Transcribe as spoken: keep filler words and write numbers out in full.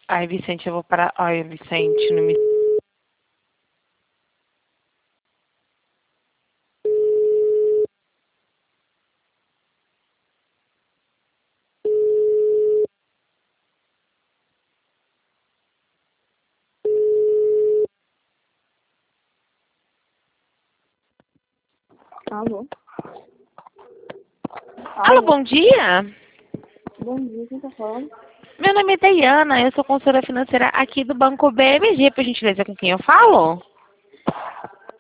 Ai, Vicente, eu vou parar. Ai, Vicente, não me... Alô? Alô, Alô? bom dia. Bom dia, quem tá falando? Meu nome é Dayana, eu sou consultora financeira aqui do Banco B M G, por gentileza, com quem eu falo?